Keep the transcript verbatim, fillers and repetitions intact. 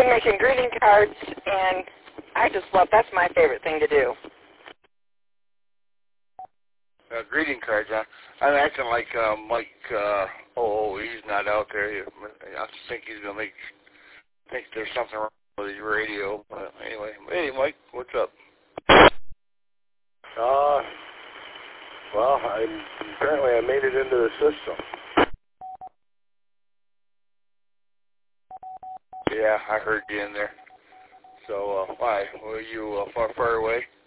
been making greeting cards, and I just love, that's my favorite thing to do. Uh, greeting cards, huh? I'm acting like uh, Mike, uh, oh, he's not out there. I think he's going to make, think there's something wrong with his radio. But anyway, hey, Mike, what's up? Uh, well, I, apparently I made it into the system. Yeah, I heard you in there. So, uh, why? Were you uh, far, far away?